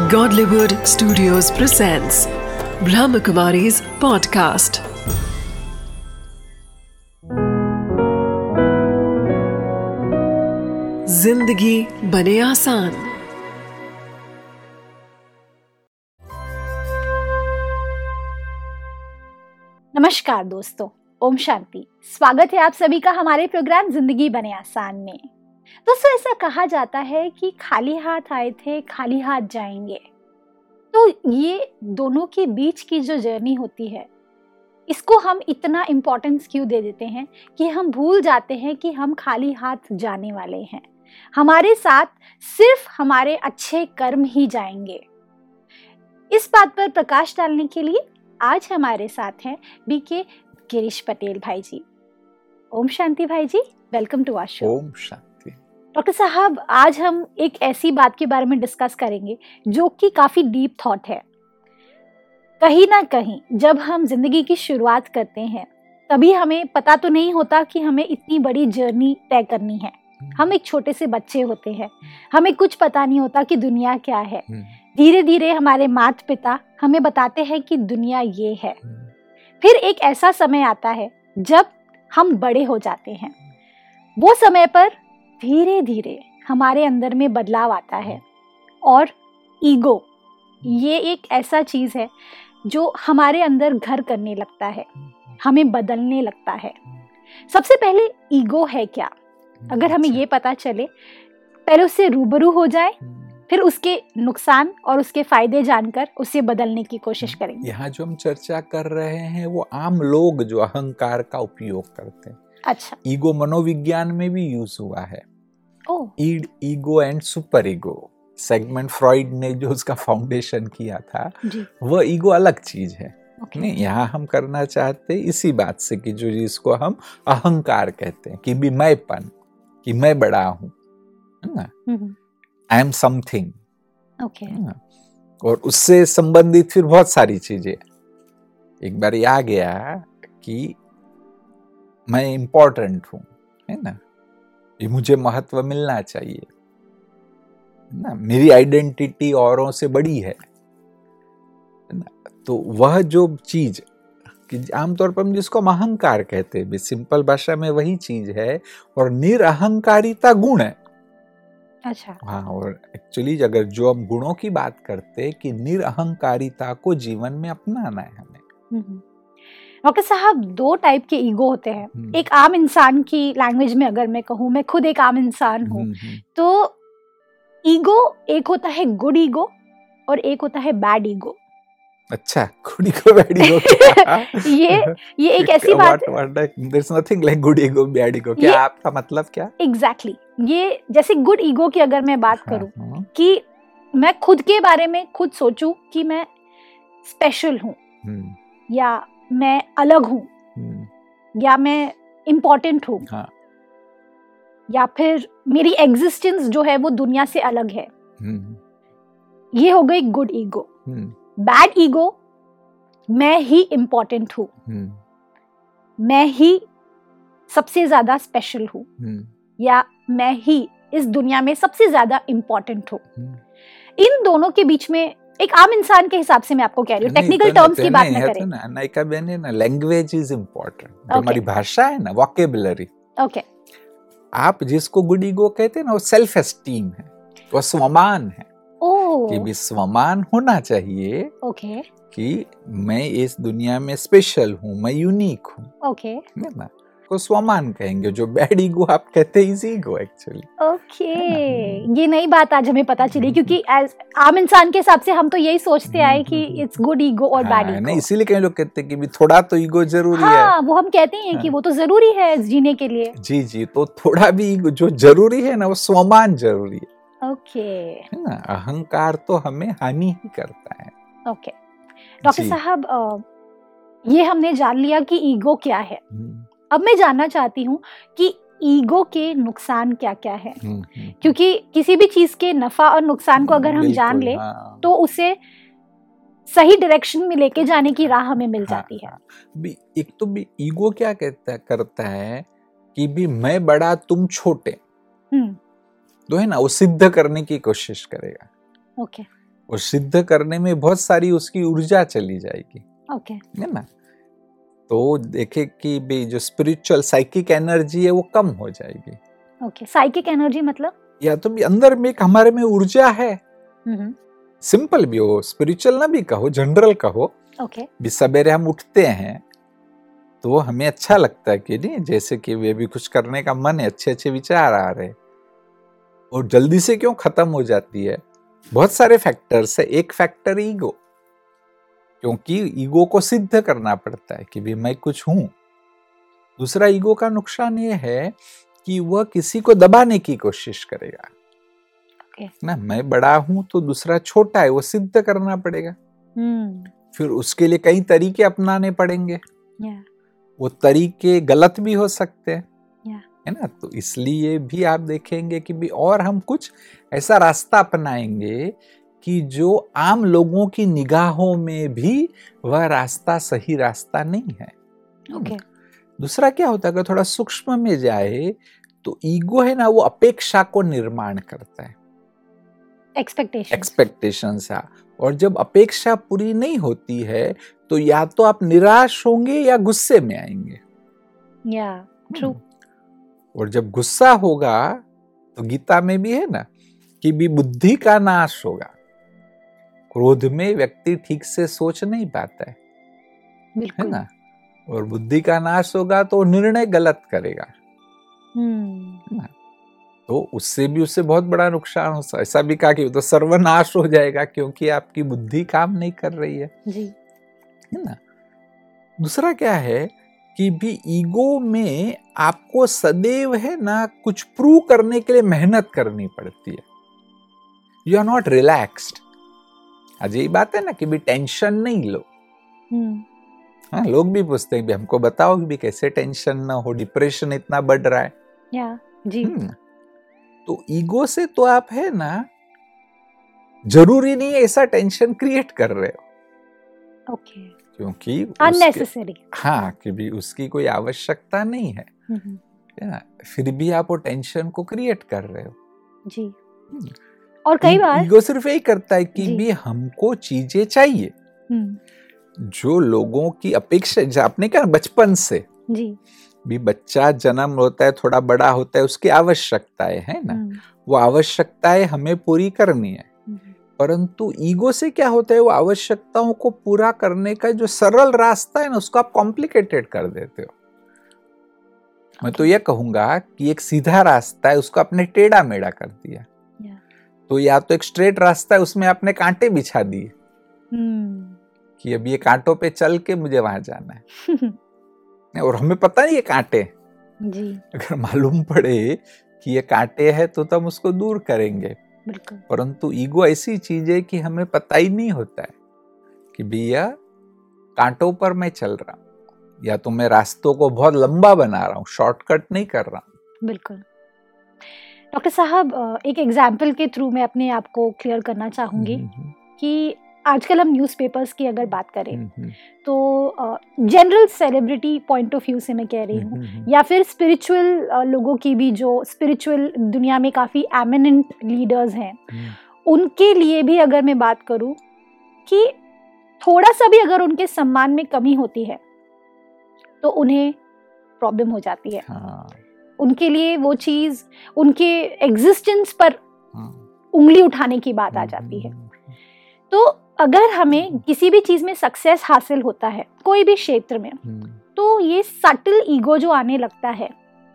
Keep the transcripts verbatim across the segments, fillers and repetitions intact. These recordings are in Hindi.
Godlywood Studios presents Brahmakumari's podcast. जिंदगी बने आसान। नमस्कार दोस्तों, ओम शांति। स्वागत है आप सभी का हमारे प्रोग्राम जिंदगी बने आसान में। दोस्तों, ऐसा कहा जाता है कि खाली हाथ आए थे खाली हाथ जाएंगे। तो ये दोनों के बीच की जो जर्नी होती है, इसको हम इतना इम्पोर्टेंस क्यों दे देते हैं कि हम भूल जाते हैं कि हम खाली हाथ जाने वाले हैं। हमारे साथ सिर्फ हमारे अच्छे कर्म ही जाएंगे। इस बात पर प्रकाश डालने के लिए आज हमारे साथ हैं बी के गिरीश पटेल भाई जी। ओम शांति भाई जी, वेलकम टू आवर शो। ओम शांति। डॉक्टर साहब, आज हम एक ऐसी बात के बारे में डिस्कस करेंगे जो कि काफी डीप थॉट है। कहीं ना कहीं जब हम जिंदगी की शुरुआत करते हैं, तभी हमें पता तो नहीं होता कि हमें इतनी बड़ी जर्नी तय करनी है। हम एक छोटे से बच्चे होते हैं, हमें कुछ पता नहीं होता कि दुनिया क्या है। धीरे धीरे हमारे माता पिता हमें बताते हैं कि दुनिया ये है। फिर एक ऐसा समय आता है जब हम बड़े हो जाते हैं। वो समय पर धीरे धीरे हमारे अंदर में बदलाव आता है और ईगो, ये एक ऐसा चीज है जो हमारे अंदर घर करने लगता है, हमें बदलने लगता है। सबसे पहले ईगो है क्या, अगर हमें ये पता चले, पहले उससे रूबरू हो जाए, फिर उसके नुकसान और उसके फायदे जानकर उसे बदलने की कोशिश करेंगे। यहाँ जो हम चर्चा कर रहे हैं वो आम लोग जो अहंकार का उपयोग करते हैं। अच्छा। ईगो मनोविज्ञान में भी यूज हुआ है। Oh. Id, ego and super ego. Segment Freud ने जो उसका फाउंडेशन किया था, वह ईगो अलग चीज है। okay. नहीं, यहाँ हम करना चाहते इसी बात से कि जो जिसको हम अहंकार कहते हैं, कि भी मैंपन, कि मैं बड़ा हूं, है ना, आई एम समथिंग। और उससे संबंधित फिर बहुत सारी चीजें। एक बार ये आ गया कि मैं इम्पोर्टेंट हूं, है ना, ये मुझे महत्व मिलना चाहिए, ना, मेरी आइडेंटिटी औरों से बड़ी है ना। तो वह जो चीज कि आमतौर पर हम जिसको हम अहंकार कहते हैं, सिंपल भाषा में वही चीज है। और निरअहंकारिता गुण है। अच्छा। हाँ, और एक्चुअली अगर जो हम गुणों की बात करते कि निरअहंकारिता को जीवन में अपनाना है हमें। डॉक्टर साहब, दो टाइप के ईगो होते हैं। एक आम इंसान की लैंग्वेज में अगर मैं कहूँ, मैं खुद एक आम इंसान हूँ, तो ईगो एक होता है गुड ईगो और एक होता है बैड ईगो। अच्छा, गुड ईगो बैड ईगो ये ये एक ऐसी बात है। There is nothing like good ego bad ego. क्या आपका मतलब क्या? Exactly exactly. ये जैसे गुड ईगो की अगर मैं बात करूं, हाँ, कि मैं खुद के बारे में खुद सोचूं कि मैं स्पेशल हूं, या मैं अलग हूं, या मैं इम्पोर्टेंट हूं, हाँ, या फिर मेरी एग्जिस्टेंस जो है वो दुनिया से अलग है। ये हो गई गुड ईगो। बैड ईगो, मैं ही इम्पोर्टेंट हूं, मैं ही सबसे ज्यादा स्पेशल हूं, या मैं ही इस दुनिया में सबसे ज्यादा इम्पोर्टेंट हूं। इन दोनों के बीच में एक आम इंसान के हिसाब से मैं आपको कह रही हूँ, टेक्निकल टर्म्स की बात ना करें। ना नायका बहने ना, लैंग्वेज इज इम्पोर्टेंट। हमारी भाषा है ना, वोकेबुलरी। ओके। आप जिसको गुड ईगो कहते हैं ना, वो सेल्फ एस्टीम है, वो स्वमान है। ओह। कि भी स्वमान होना चाहिए। ओके। कि मैं इस दुनिया में स्पेशल हूँ, मैं यूनिक हूँ। ओके। है ना, को स्वमान कहेंगे। जो बैड ईगो आप कहते हैं, इज ईगो एक्चुअली। ओके, ये नई बात आज हमें पता चली, क्योंकि आम इंसान के हिसाब से हम तो यही सोचते आए कि इट्स गुड ईगो और बैड ईगो। नहीं, इसीलिए कई लोग कहते हैं कि भी थोड़ा तो ईगो जरूरी हाँ, है। हाँ, वो हम कहते हैं कि वो तो जरूरी है जीने के लिए। जी जी, तो थोड़ा भी जो जरूरी है ना, वो स्वमान जरूरी है। ओके, है ना, अहंकार तो हमें हानि ही करता है। ओके डॉक्टर साहब, ये हमने जान लिया कि ईगो क्या है। अब मैं जानना चाहती हूँ कि ईगो के नुकसान क्या क्या है, क्योंकि किसी भी चीज के नफा और नुकसान को अगर हम जान ले, हाँ, तो उसे सही डायरेक्शन में लेके जाने की राह हमें मिल जाती है। भी एक तो भी ईगो क्या कहता करता है कि भी मैं बड़ा तुम छोटे, तो है ना, वो सिद्ध करने की कोशिश करेगा। ओके। और सिद्ध करने में बहुत सारी उसकी ऊर्जा चली जाएगी। ओके है ना। तो देखे कि भी जो स्पिरिचुअल साइकिक एनर्जी है वो कम हो जाएगी। ओके साइकिक एनर्जी मतलब या तो भी अंदर में एक हमारे में ऊर्जा है, हम्म सिंपल भी हो, स्पिरिचुअल ना भी कहो, जनरल कहो। ओके भी सवेरे हम उठते हैं तो हमें अच्छा लगता है कि नहीं, जैसे कि वे भी कुछ करने का मन है, अच्छे अच्छे विचार आ रहे, और जल्दी से क्यों खत्म हो जाती है? बहुत सारे फैक्टर्स है। एक फैक्टर ईगो, क्योंकि ईगो को सिद्ध करना पड़ता है कि भी मैं कुछ हूं। दूसरा ईगो का नुकसान ये है कि वह किसी को दबाने की कोशिश करेगा। okay. ना मैं बड़ा हूं तो दूसरा छोटा है, वो सिद्ध करना पड़ेगा। hmm. फिर उसके लिए कई तरीके अपनाने पड़ेंगे। yeah. वो तरीके गलत भी हो सकते हैं, yeah. है ना। तो इसलिए भी आप देखेंगे कि भी और हम कुछ ऐसा रास्ता अपनाएंगे कि जो आम लोगों की निगाहों में भी वह रास्ता सही रास्ता नहीं है। okay. दूसरा क्या होता है, अगर थोड़ा सूक्ष्म में जाए तो ईगो है ना, वो अपेक्षा को निर्माण करता है, एक्सपेक्टेशन एक्सपेक्टेशन सा। और जब अपेक्षा पूरी नहीं होती है तो या तो आप निराश होंगे या गुस्से में आएंगे। या ट्रू। और जब गुस्सा होगा तो गीता में भी है ना कि भी बुद्धि का नाश होगा। क्रोध में व्यक्ति ठीक से सोच नहीं पाता है, है ना। और बुद्धि का नाश होगा तो निर्णय गलत करेगा, hmm. तो उससे भी उससे बहुत बड़ा नुकसान हो सकता है। ऐसा भी कहा कि तो सर्वनाश हो जाएगा क्योंकि आपकी बुद्धि काम नहीं कर रही है, जी, है ना। दूसरा क्या है कि भी ईगो में आपको सदैव है ना कुछ प्रूव करने के लिए मेहनत करनी पड़ती है। You are not relaxed. आज यही बात है ना कि भी टेंशन नहीं लो। hmm. हाँ, लोग भी पूछते हैं भी हमको बताओ कि भी कैसे टेंशन ना हो, डिप्रेशन इतना बढ़ रहा है। या जी। hmm. तो ईगो से तो आप है ना जरूरी नहीं है ऐसा टेंशन क्रिएट कर रहे हो, ओके okay. क्योंकि अननेसेसरी, हाँ कि भी उसकी कोई आवश्यकता नहीं है, है ना। फिर भी आप वो टेंशन को क्रिएट कर रहे हो जी। और कई बार ईगो सिर्फ यही करता है कि भी हमको चीजें चाहिए। जो लोगों की अपेक्षा, आपने कहा बचपन से जी भी बच्चा जन्म होता है, थोड़ा बड़ा होता है, उसकी आवश्यकताएं है ना, वो आवश्यकताएं हमें पूरी करनी है। परंतु ईगो से क्या होता है, वो आवश्यकताओं को पूरा करने का जो सरल रास्ता है ना, उसको आप कॉम्प्लिकेटेड कर देते हो। okay. मैं तो ये कहूंगा कि एक सीधा रास्ता है, उसको आपने टेढ़ा मेढ़ा कर दिया। yeah. तो या तो एक स्ट्रेट रास्ता है, उसमें आपने कांटे बिछा दिए hmm. कि अब ये कांटों पे चल के मुझे वहां जाना है और हमें पता नहीं ये कांटे जी। अगर मालूम पड़े कि ये कांटे हैं तो हम उसको दूर करेंगे। बिल्कुल। परंतु ईगो ऐसी चीज है कि हमें पता ही नहीं होता है कि भैया कांटों पर मैं चल रहा हूं, या तो मैं रास्तों को बहुत लंबा बना रहा हूं, शॉर्टकट नहीं कर रहा हूं। बिल्कुल। डॉक्टर साहब, एक एग्जाम्पल के थ्रू मैं अपने आप को क्लियर करना चाहूंगी कि आजकल हम न्यूज़पेपर्स की अगर बात करें तो general celebrity point of view से मैं कह रही हूँ, या फिर स्पिरिचुअल uh, लोगों की भी, जो स्पिरिचुअल दुनिया में काफ़ी एमिनेंट लीडर्स हैं, उनके लिए भी अगर मैं बात करूँ कि थोड़ा सा भी अगर उनके सम्मान में कमी होती है तो उन्हें प्रॉब्लम हो जाती है। हाँ। उनके लिए वो चीज़, उनके एग्जिस्टेंस पर उंगली उठाने की बात आ जाती है। तो अगर हमें किसी भी चीज में सक्सेस हासिल होता है, कोई भी क्षेत्र में, तो ये सटल ईगो जो आने लगता है,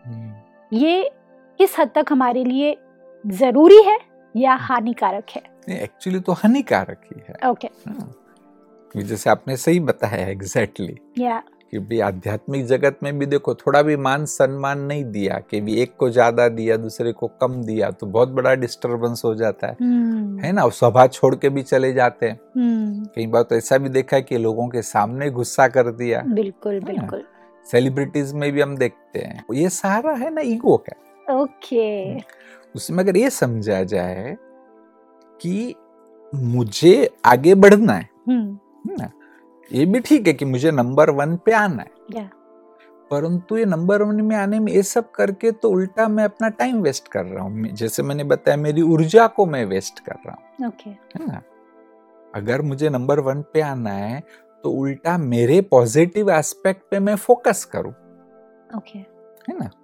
ये किस हद तक हमारे लिए जरूरी है या हानिकारक है? एक्चुअली तो हानिकारक ही है। Okay okay. जैसे आपने सही बताया एग्जैक्टली या कि भी आध्यात्मिक जगत में भी देखो, थोड़ा भी मान सम्मान नहीं दिया कि भी एक को ज्यादा दिया दूसरे को कम दिया तो बहुत बड़ा डिस्टरबेंस हो जाता है, hmm. है ना। सभा छोड़ के भी चले जाते हैं। hmm. कई बार तो ऐसा भी देखा है कि लोगों के सामने गुस्सा कर दिया। बिल्कुल बिल्कुल। सेलिब्रिटीज में भी हम देखते हैं, ये सारा है ना ईगो का। Okay okay. उसमें अगर ये समझा जाए कि मुझे आगे बढ़ना है, hmm. ना, ये भी ठीक है कि मुझे नंबर वन पे आना है, yeah. परंतु ये नंबर वन में आने में ये सब करके तो उल्टा मैं अपना टाइम वेस्ट कर रहा हूँ। जैसे मैंने बताया, मेरी ऊर्जा को मैं वेस्ट कर रहा हूँ, okay. है ना। अगर मुझे नंबर वन पे आना है तो उल्टा मेरे पॉजिटिव एस्पेक्ट पे मैं फोकस करूं, ओके है ना।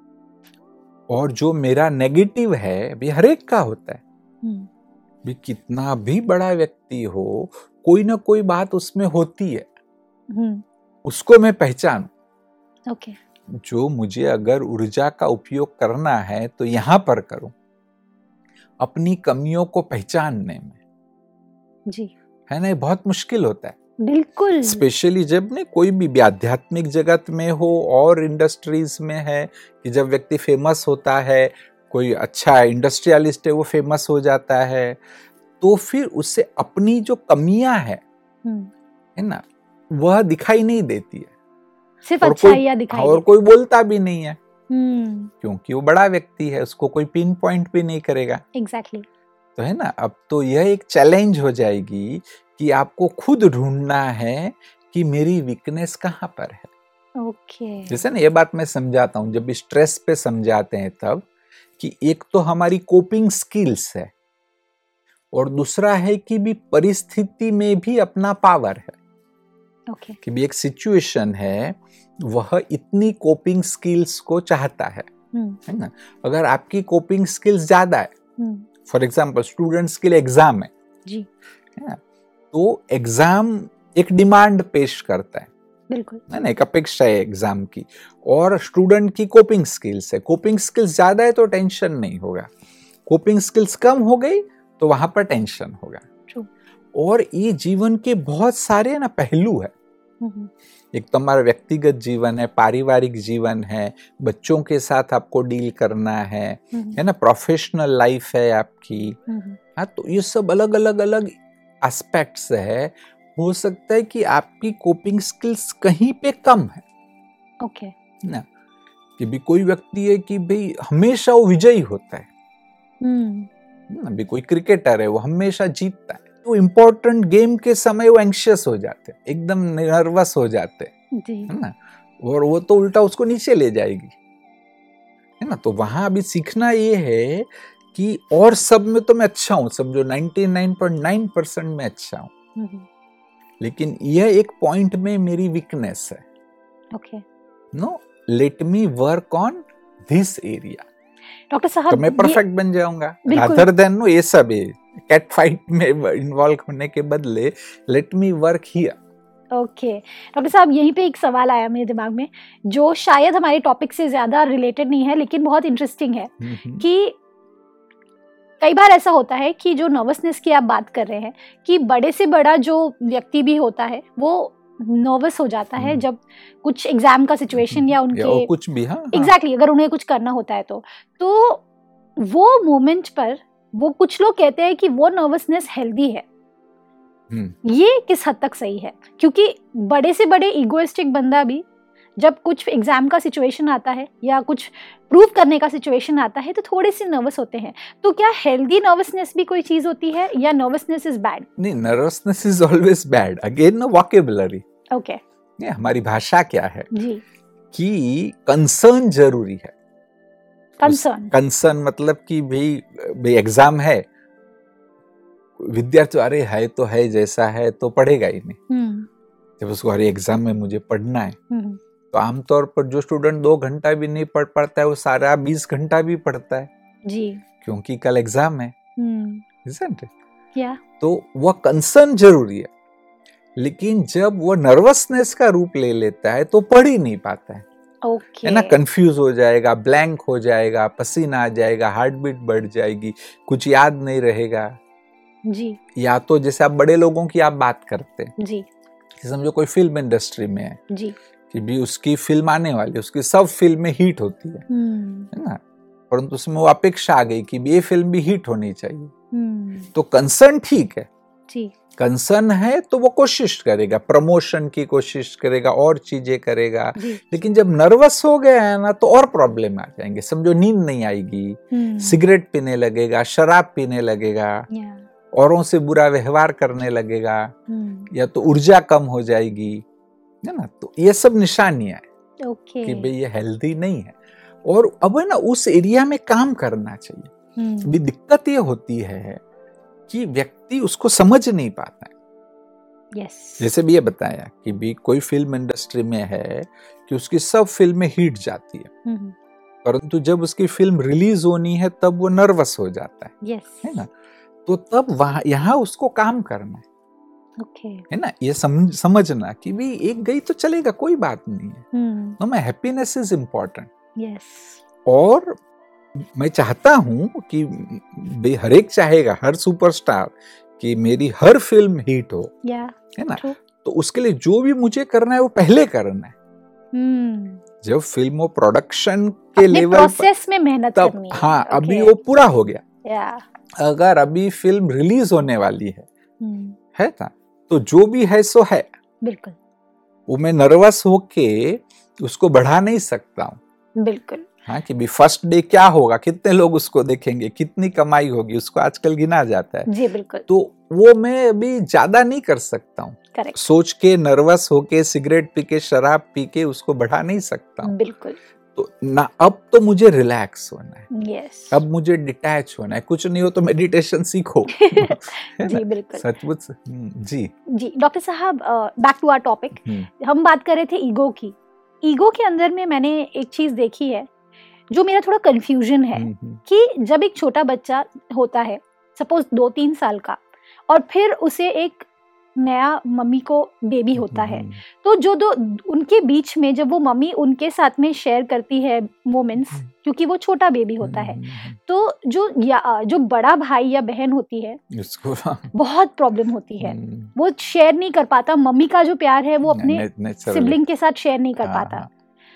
और जो मेरा नेगेटिव है भी हर एक का होता है, हम्म भी कितना भी बड़ा व्यक्ति हो कोई ना कोई बात उसमें होती है, हम्म उसको मैं पहचानूं। ओके जो मुझे अगर ऊर्जा का उपयोग करना है तो यहां पर करूं, अपनी कमियों को पहचानने में, जी है ना। ये बहुत मुश्किल होता है, बिल्कुल स्पेशली जब ने कोई भी आध्यात्मिक जगत में हो और इंडस्ट्रीज में है, कि जब व्यक्ति फेमस होता है, कोई अच्छा इंडस्ट्रियलिस्ट है वो फेमस हो जाता है, तो फिर उससे अपनी जो कमियां है हम्म है ना वह दिखाई नहीं देती है, सिर्फ और अच्छाइयाँ कोई दिखाई और देती। कोई बोलता भी नहीं है, हम्म क्योंकि वो बड़ा व्यक्ति है, उसको कोई पिन पॉइंट भी नहीं करेगा। एग्जैक्टली तो है ना, अब तो यह एक चैलेंज हो जाएगी कि आपको खुद ढूंढना है कि मेरी वीकनेस कहाँ पर है। ओके जैसे ना ये बात मैं समझाता हूँ, जब भी स्ट्रेस पे समझाते हैं तब, कि एक तो हमारी कोपिंग स्किल्स है और दूसरा है कि भी परिस्थिति में भी अपना पावर है, ओके कि भी एक सिचुएशन है वह इतनी कोपिंग स्किल्स को चाहता है, हम्म है ना। अगर आपकी कोपिंग स्किल्स ज्यादा है, हम्म फॉर एग्जाम्पल स्टूडेंट्स के लिए एग्जाम है, जी है ना, तो एग्जाम एक डिमांड पेश करता है, बिल्कुल है ना, एक अपेक्षा है एग्जाम की, और स्टूडेंट की कोपिंग स्किल्स है। कोपिंग स्किल्स ज्यादा है तो टेंशन नहीं होगा, कोपिंग स्किल्स कम हो गई तो वहां पर टेंशन होगा। ट्रू और ये जीवन के बहुत सारे ना पहलू है, हम्म एक तो हमारा व्यक्तिगत जीवन है, पारिवारिक जीवन है, बच्चों के साथ आपको डील करना है हम्म है ना, प्रोफेशनल लाइफ है आपकी, हम्म हाँ। तो ये सब अलग अलग अलग एस्पेक्ट्स है। हो सकता है कि आपकी कोपिंग स्किल्स कहीं पे कम है ओके ना, कि भी कोई व्यक्ति है कि भाई हमेशा वो विजयी होता है हम्म ना, भी कोई क्रिकेटर है वो हमेशा जीतता है, तो इम्पोर्टेंट गेम के समय वो एंशियस हो जाते हैं, एकदम नर्वस हो जाते हैं, जी है ना, और वो तो उल्टा उसको नीचे ले जाएगी, है ना। तो वहां अभी सीखना ये है कि और सब में तो मैं अच्छा हूं, समझो निन्यानवे पॉइंट नौ परसेंट में अच्छा हूं, हम्म लेकिन यह एक पॉइंट में मेरी वीकनेस है, okay no let me work on this area, doctor साहब तो मैं ये- परफेक्ट बन जाऊंगा। बिल्कुल। रादर देन नो ये सब कैट फाइट में इन्वॉल्व होने के बदले let me work here. Okay doctor साहब यहीं पे एक सवाल आया मेरे दिमाग में, जो शायद हमारे टॉपिक से ज्यादा रिलेटेड नहीं है लेकिन बहुत इंटरेस्टिंग है, कि कई बार ऐसा होता है कि जो नर्वसनेस की आप बात कर रहे हैं, कि बड़े से बड़ा जो व्यक्ति भी होता है वो नर्वस हो जाता है जब कुछ एग्जाम का सिचुएशन या उनके या कुछ भी, हाँ एग्जैक्टली exactly, अगर उन्हें कुछ करना होता है तो तो वो मोमेंट पर वो कुछ लोग कहते हैं कि वो नर्वसनेस हेल्दी है। ये किस हद तक सही है? क्योंकि बड़े से बड़े इगोइस्टिक बंदा भी जब कुछ एग्जाम का सिचुएशन आता है या कुछ प्रूव करने का सिचुएशन आता है तो थोड़े से नर्वस होते हैं। तो क्या हेल्दी नर्वसनेस भी कोई चीज होती है या नर्वसनेस इज बैड? नहीं, nervousness is always bad. Again ना वोकैबुलरी, ओके ये हमारी भाषा क्या है जी, कि कंसर्न जरूरी है। कंसर्न कंसर्न मतलब कि भाई भाई एग्जाम है, विद्यार्थी अरे है तो है, जैसा है तो पढ़ेगा ही नहीं। जब उसको अरे एग्जाम में मुझे पढ़ना है, तो आमतौर पर जो स्टूडेंट दो घंटा भी नहीं पढ़ पाता है वो सारा बीस घंटा भी पढ़ता है जी, क्योंकि कल एग्जाम है, isn't it? क्या तो वह कंसर्न जरूरी है, लेकिन जब वो नर्वसनेस का रूप ले लेता है तो पढ़ ही नहीं पाता है, ओके है ना, कंफ्यूज हो जाएगा, ब्लैंक हो जाएगा, पसीना आ जाएगा, हार्ट बीट बढ़ जाएगी, कुछ याद नहीं रहेगा जी या तो जैसे आप बड़े लोगों की आप बात करते हैं, जी समझो कोई फिल्म इंडस्ट्री में है जी कि भी उसकी फिल्म आने वाली, उसकी सब फिल्में हिट होती है है ना, परंतु उसमें वो अपेक्षा आ गई कि ये फिल्म भी हिट होनी चाहिए। तो कंसर्न ठीक है जी, कंसर्न है तो वो कोशिश करेगा, प्रमोशन की कोशिश करेगा, और चीजें करेगा, लेकिन जब नर्वस हो गया है ना तो और प्रॉब्लम आ जाएंगे। समझो नींद नहीं आएगी, सिगरेट पीने लगेगा, शराब पीने लगेगा, औरों से बुरा व्यवहार करने लगेगा, या तो ऊर्जा कम हो जाएगी, है ना। तो ये सब निशानियां है ओके कि भाई ये हेल्दी नहीं है, और अब है ना उस एरिया में काम करना चाहिए। अभी दिक्कत ये होती है कि व्यक्ति उसको समझ नहीं पाता है। yes. जैसे भी ये बताया कि भी कोई फिल्म इंडस्ट्री में है कि उसकी सब फिल्में हिट जाती है, हम्म, परंतु जब उसकी फिल्म रिलीज होनी है तब वो नर्वस हो जाता है yes. है ना। तो तब वहां यहाँ उसको काम करना है, okay. है ना। ये समझ समझना कि भी एक गई तो चलेगा, कोई बात नहीं है। हम्म, नो, मैं हैप्पीनेस इज इम्पोर्टेंट। yes. और मैं चाहता हूं कि बे हर एक चाहेगा, हर सुपरस्टार, कि मेरी हर फिल्म हिट हो, yeah. है ना। True. तो उसके लिए जो भी मुझे करना है वो पहले करना है। हम्म, जब फिल्म और प्रोडक्शन के अपने लेवल प्रोसेस में मेहनत तब करनी है। हाँ, okay. अभी वो पूरा हो गया। yeah. अगर अभी फिल्म रिलीज होने वाली है हम्म, है ना, तो जो भी है सो है, बिल्कुल वो मैं नर्वस होके उसको बढ़ा नहीं सकता हूँ। बिल्कुल। हाँ, कि भी फर्स्ट डे क्या होगा, कितने लोग उसको देखेंगे, कितनी कमाई होगी, उसको आजकल गिना जाता है। जी बिल्कुल। तो वो मैं अभी ज्यादा नहीं कर सकता हूँ। करेक्ट। सोच के नर्वस होके सिगरेट पी के शराब पी के उसको बढ़ा नहीं सकता हूँ। बिल्कुल। तो ना, अब तो मुझे रिलैक्स होना है। यस। अब मुझे डिटैच होना है। कुछ नहीं हो तो मेडिटेशन सीखो। जी बिल्कुल। सचमुच। जी जी डॉक्टर साहब, बैक टू आवर टॉपिक। हम बात कर रहे थे ईगो की। ईगो के अंदर में मैंने एक चीज देखी है जो मेरा थोड़ा कंफ्यूजन है कि जब एक छोटा बच्चा होता है, सपोज दो तीन साल का, और फिर उसे एक नया मम्मी को बेबी होता है, तो जो दो उनके बीच में जब वो मम्मी उनके साथ में शेयर करती है मोमेंट्स, क्योंकि वो छोटा बेबी होता है, तो जो या, जो बड़ा भाई या बहन होती है उसको बहुत प्रॉब्लम होती है। वो शेयर नहीं कर पाता, मम्मी का जो प्यार है वो अपने सिबलिंग के साथ शेयर नहीं कर पाता।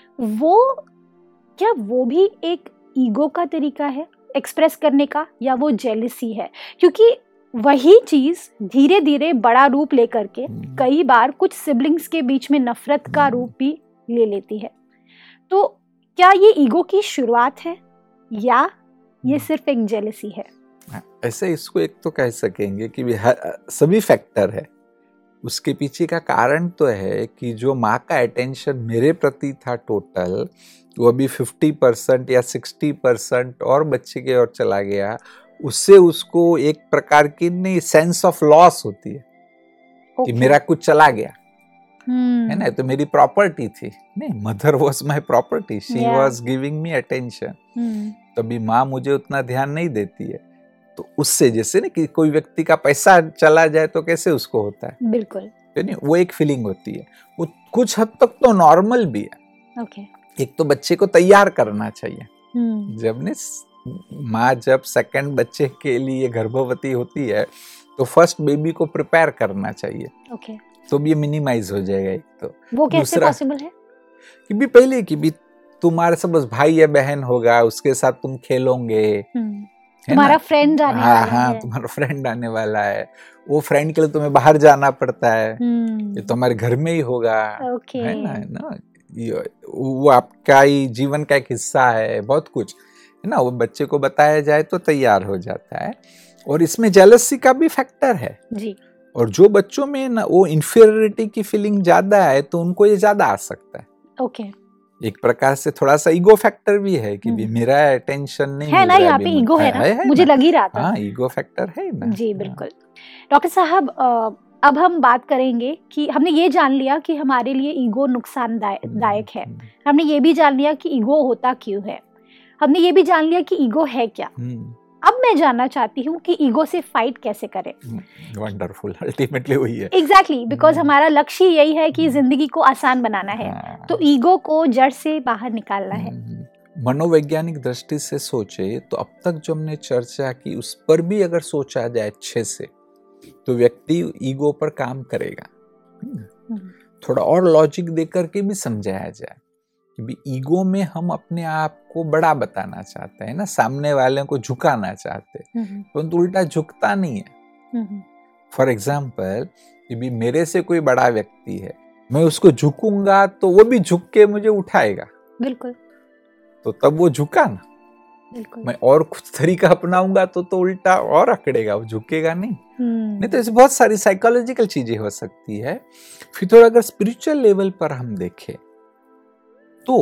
वो क्या वो भी एक ईगो का तरीका है एक्सप्रेस करने का, या वो जेलसी है? क्योंकि वही चीज धीरे धीरे बड़ा रूप लेकर के कई बार कुछ सिबलिंग्स के बीच में नफरत का रूप भी ले लेती है। तो क्या ये ईगो की शुरुआत है या ये सिर्फ एक जेलसी है? ऐसे इसको एक तो कह सकेंगे कि सभी फैक्टर है। उसके पीछे का कारण तो है कि जो माँ का अटेंशन मेरे प्रति था टोटल, वो अभी फिफ्टी परसेंट या सिक्सटी परसेंट और बच्चे के ओर चला गया। उससे उसको एक प्रकार की नहीं सेंस ऑफ लॉस होती है okay. कि मेरा कुछ चला गया hmm. है ना। तो मेरी प्रॉपर्टी थी, नहीं, mother was my property, she was giving me attention. तो अभी माँ मुझे उतना ध्यान नहीं देती है। तो उससे जैसे ना कि कोई व्यक्ति का पैसा चला जाए तो कैसे उसको होता है, बिल्कुल, नहीं, वो एक फीलिंग होती है। वो कुछ हद तक तो नॉर्मल भी है। okay. एक तो बच्चे को तैयार करना चाहिए। hmm. जब ने माँ जब सेकंड बच्चे के लिए गर्भवती होती है तो फर्स्ट बेबी को प्रिपेयर करना चाहिए। okay. तो भी मिनिमाइज हो जाएगा। एक तो वो कैसे पॉसिबल है कि भी पहले कि भी तुम्हारे सब बस भाई या बहन होगा, उसके साथ तुम खेलोगे, तुम्हारा फ्रेंड आने हाँ, वाला हाँ, है, तुम्हारा फ्रेंड आने वाला है। वो फ्रेंड के लिए तुम्हें बाहर जाना पड़ता है, ये तो हमारे घर में ही होगा, okay. है ना, है ना, वो आपका ही जीवन का एक हिस्सा है, बहुत कुछ है ना। वो बच्चे को बताया जाए तो तैयार हो जाता है। और इसमें जेलसी का भी फैक्टर है जी। और जो बच्चों में ना वो इंफीरियरिटी की फीलिंग ज्यादा है तो उनको ये ज्यादा आ सकता है। Okay okay. एक प्रकार से थोड़ा सा ईगो फैक्टर भी है कि भी मेरा अटेंशन नहीं है ना, यहाँ पे ईगो है, है ना, है, है मुझे लग ही रहा था। हाँ, ईगो फैक्टर है ना जी बिल्कुल। डॉक्टर साहब, अब हम बात करेंगे कि हमने ये जान लिया कि हमारे लिए ईगो नुकसानदायक है, हमने ये भी जान लिया कि ईगो होता क्यों है, हमने ये भी जान लिया कि ईगो है क्या। अब मैं जानना चाहती हूँ कि ईगो से फाइट कैसे करें। वंडरफुल, अल्टीमेटली वही है। एग्जैक्टली, बिकॉज हमारा लक्ष्य यही है कि जिंदगी को आसान बनाना है, तो ईगो को जड़ से बाहर निकालना है। मनोवैज्ञानिक दृष्टि से सोचे तो अब तक जो हमने चर्चा की उस पर भी अगर सोचा जाए अच्छे से तो व्यक्ति ईगो पर काम करेगा। थोड़ा और लॉजिक देकर के भी समझाया जाए कि ईगो में हम अपने आप को बड़ा बताना चाहते हैं ना, सामने वाले को झुकाना चाहते हैं, परंतु उल्टा झुकता नहीं है। फॉर एग्जाम्पल, कि मेरे से कोई बड़ा व्यक्ति है, मैं उसको झुकूंगा तो वो भी झुक के मुझे उठाएगा, बिल्कुल, तो तब वो झुका ना। बिल्कुल। मैं और कुछ तरीका अपनाऊंगा तो तो उल्टा और अकड़ेगा, वो झुकेगा नहीं। नहीं तो ऐसे बहुत सारी साइकोलॉजिकल चीजें हो सकती है। फिर थोड़ा अगर स्पिरिचुअल लेवल पर हम देखें तो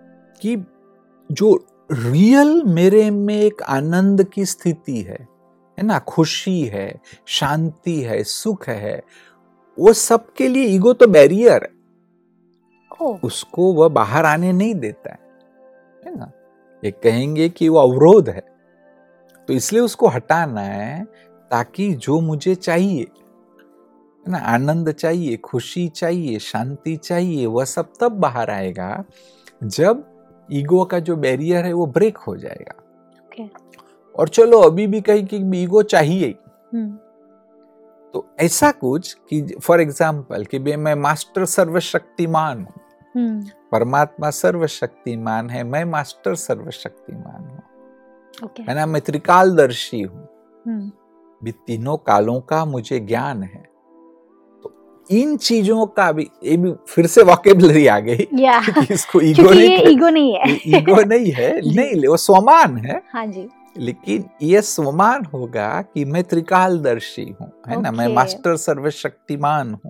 कि जो रियल मेरे में एक आनंद की स्थिति है, है ना, खुशी है, शांति है, सुख है, वो सबके लिए ईगो तो बैरियर है, ओ, उसको वह बाहर आने नहीं देता है, है ना। ये कहेंगे कि वो अवरोध है, तो इसलिए उसको हटाना है, ताकि जो मुझे चाहिए, है ना, आनंद चाहिए, खुशी चाहिए, शांति चाहिए, वह सब तब बाहर आएगा जब ईगो का जो बैरियर है वो ब्रेक हो जाएगा। okay. और चलो अभी भी कहीं कि ईगो चाहिए, हम्म, तो ऐसा कुछ कि फॉर एग्जाम्पल कि बे मैं मास्टर सर्वशक्तिमान हूँ, हम्म, परमात्मा सर्वशक्तिमान है, मैं मास्टर सर्वशक्तिमान हूँ, okay. है ना, मैं त्रिकालदर्शी हूँ, हम्म, भी तीनों कालों का मुझे ज्ञान है। तो इन चीजों का भी, ये भी फिर से वोकैबुलरी आ गई yeah. कि इसको ईगो क्योंकि नहीं, ये ईगो नहीं है, ईगो नहीं है, नहीं, वो स्वमान है, हाँ जी, लेकिन ये स्वमान होगा कि मैं त्रिकालदर्शी हूँ, है ना, मैं Okay. मास्टर सर्वशक्तिमान हूँ,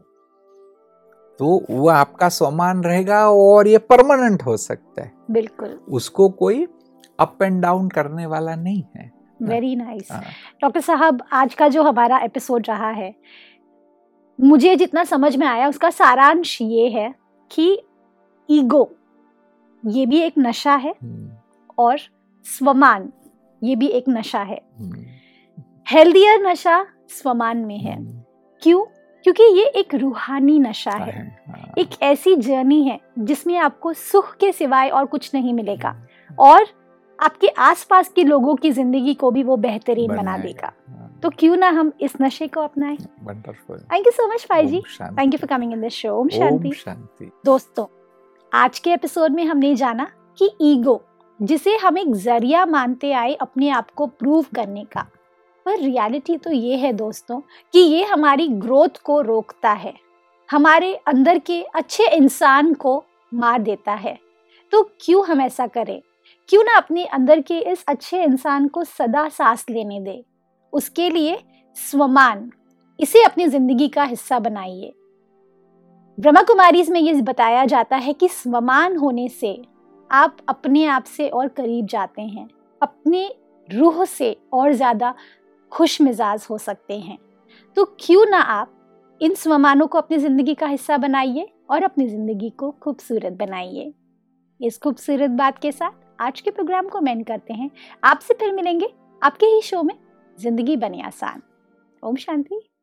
तो वो आपका स्वमान रहेगा और ये परमानेंट हो सकता है, बिल्कुल, उसको कोई अप एंड डाउन करने वाला नहीं है। Very nice. हाँ। डॉक्टर साहब, आज का जो हमारा एपिसोड रहा है, मुझे जितना समझ में आया उसका सारांश ये है कि ईगो ये भी एक नशा है हम्म, और स्वमान ये भी एक नशा है। हम्म, हेल्दियर नशा स्वमान में है। हम्म, क्यों? क्योंकि ये एक रूहानी नशा है, हाँ, एक ऐसी जर्नी है जिसमें आपको सुख के सिवाय और कुछ नहीं मिलेगा और आपके आसपास के लोगों की जिंदगी को भी वो बेहतरीन बना बनाएगा, देगा। हाँ, तो क्यों ना हम इस नशे को अपनाएं। Wonderful. Thank you so much भाई जी, ओम शांति। Thank you for coming in this show. ओम ओम शांति। शांति। दोस्तों, आज के एपिसोड में हमने जाना कि ईगो, जिसे हम एक जरिया मानते आए अपने आप को प्रूव करने का, पर रियलिटी तो ये है दोस्तों कि ये हमारी ग्रोथ को रोकता है, हमारे अंदर के अच्छे इंसान को मार देता है। तो क्यों हम ऐसा करें? क्यों ना अपने अंदर के इस अच्छे इंसान को सदा सांस लेने दे। उसके लिए स्वमान, इसे अपनी जिंदगी का हिस्सा बनाइए। ब्रह्मा कुमारीज में ये बताया जाता है कि स्वमान होने से आप अपने आप से और करीब जाते हैं, अपने रूह से और ज्यादा खुश मिजाज हो सकते हैं। तो क्यों ना आप इन स्वमानों को अपनी जिंदगी का हिस्सा बनाइए और अपनी जिंदगी को खूबसूरत बनाइए। इस खूबसूरत बात के साथ आज के प्रोग्राम को एंड करते हैं। आपसे फिर मिलेंगे आपके ही शो में जिंदगी बने आसान। ओम शांति।